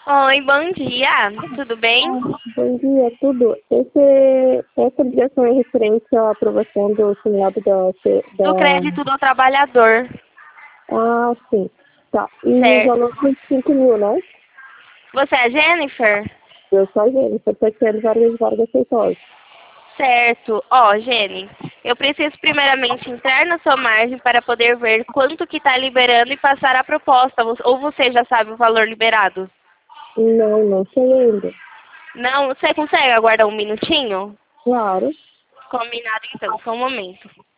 Oi, bom dia. Tudo bem? Bom dia, tudo. Essa ligação é referente à aprovação do simulado Do crédito do trabalhador. Ah, sim. Tá. E o Certo. valor foi 5 mil, né? Você é Jennifer? Eu sou a Jennifer, Tatiana Vargas Feitosa. Certo. Ó, Jenny, eu preciso primeiramente entrar na sua margem para poder ver quanto que está liberando e passar a proposta. Ou você já sabe o valor liberado? Não sei ainda. Não? Você consegue aguardar um minutinho? Claro. Combinado então, só um momento.